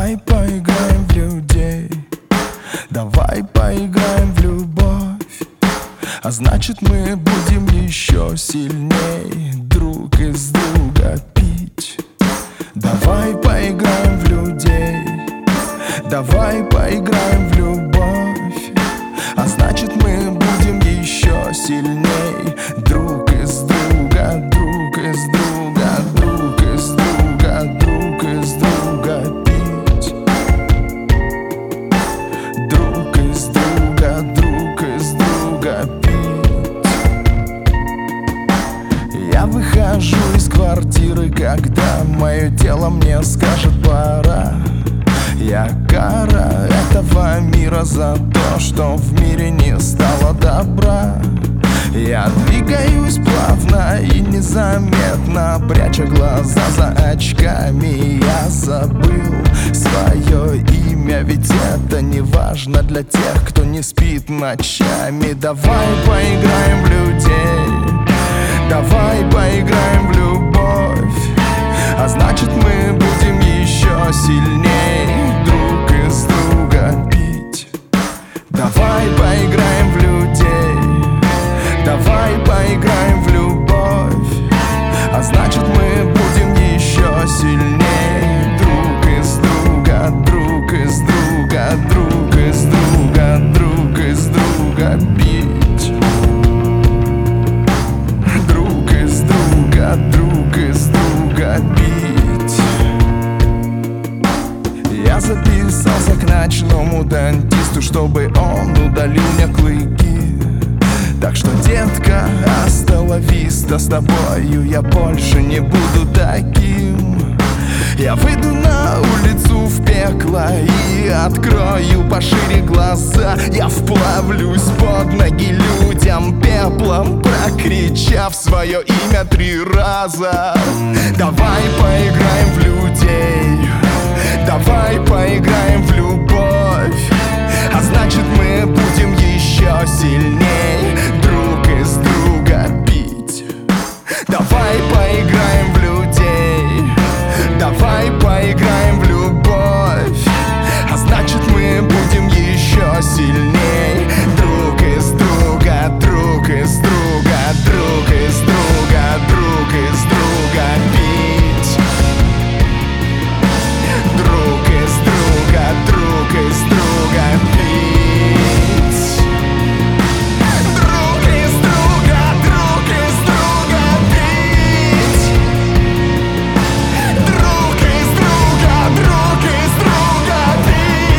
Давай поиграем в людей, давай поиграем в любовь, а значит мы будем еще сильней друг из друга пить. Давай поиграем в людей, давай поиграем в любовь, а значит мы будем еще сильней друг из друга, друг из друга, друг из друга, друг из друга пить. Друг из друга, друг из друга пить. Я выхожу из квартиры, когда мое тело мне скажет пора. Я кара этого мира за то, что в мире не стало добра. Я двигаюсь плавно и незаметно, пряча глаза за очками. Я забыл свое имя, ведь это не важно для тех, кто не спит ночами. Давай поиграем в людей, давай поиграем в любовь, а значит мы будем еще сильней друг из друга пить. Давай поиграем в людей, давай поиграем в любовь, а значит мы будем еще сильней друг из друга, друг из друга, друг из друга, друг из друга пить. Друг из друга, друг из друга пить. Я записался к ночному дантисту, чтобы он удалил мне клыки. Так что, детка, асталависта, с тобою я больше не буду таким. Я выйду на улицу в пекло и открою пошире глаза. Я вплавлюсь под ноги людям пеплом, прокричав свое имя 3 раза. Давай поиграем в людей, давай поиграем в любовь, а значит мы будем еще сильней друг из друга пить. Давай поиграем в людей, давай поиграем в любовь, а значит мы будем еще сильней друг из друга, друг из друга, друг из друга, друг из друга пить. Друг из друга, друг из друга пить. Друг из друга, друг из друга пить. Друг из друга, друг из друга пить.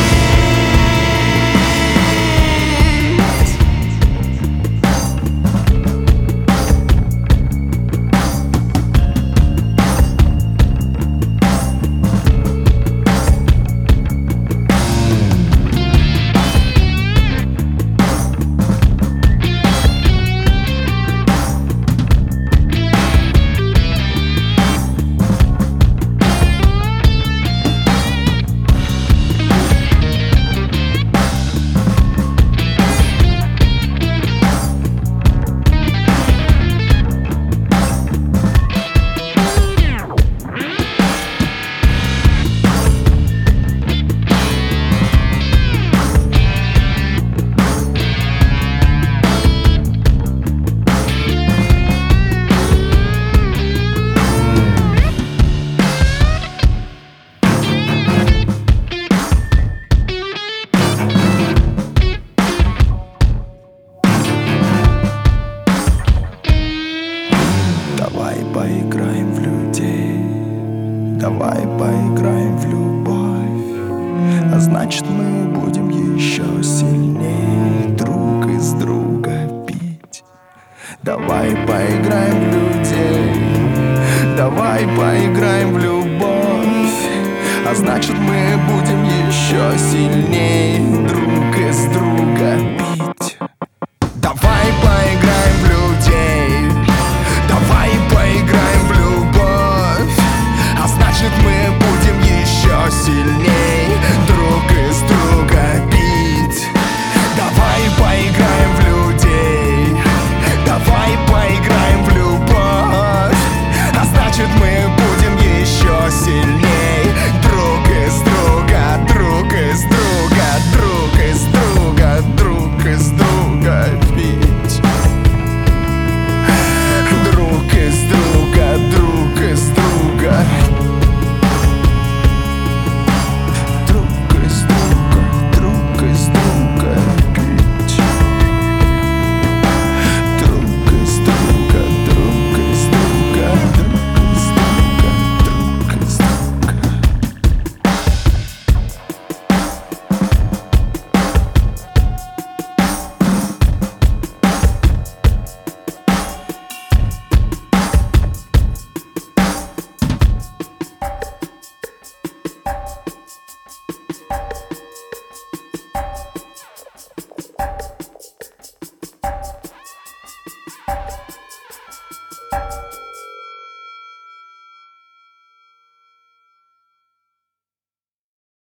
Давай поиграем в людей, давай поиграем в любовь, а значит мы будем еще сильнее друг из друга пить. Давай поиграем в людей, давай поиграем в любовь, а значит мы будем еще сильнее друг из друга пить. Давай поиграем в людей, давай поиграем в любовь, а значит мы будем еще сильнее